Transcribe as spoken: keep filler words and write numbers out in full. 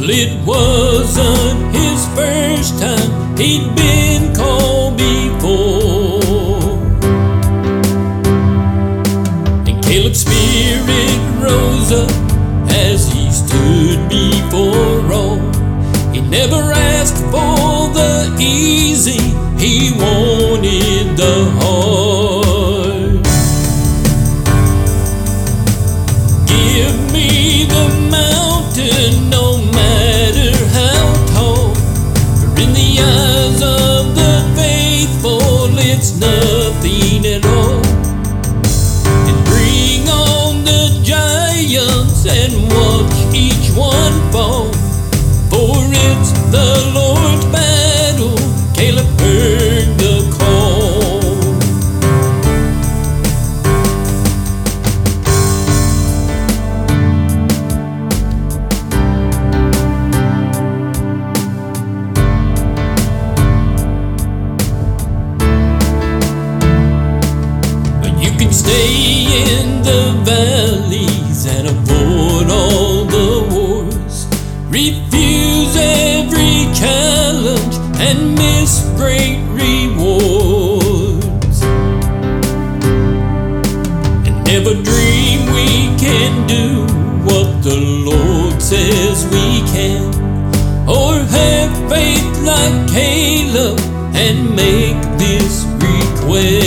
Well, it wasn't his first time, he'd been called before. And Caleb's spirit rose up as he stood before all. He never asked for the easy, he wanted the hard. Give me the mountain, no matter how tall. For in the eyes of the faithful, it's nothing at all. And bring on the giants and watch each one fall. For it's the Lord's battle, Caleb heard the call. You can stay in the valleys and avoid all the wars. Refuse every challenge and miss great rewards. And never dream we can do what the Lord says we can. Or have faith like Caleb and make this request.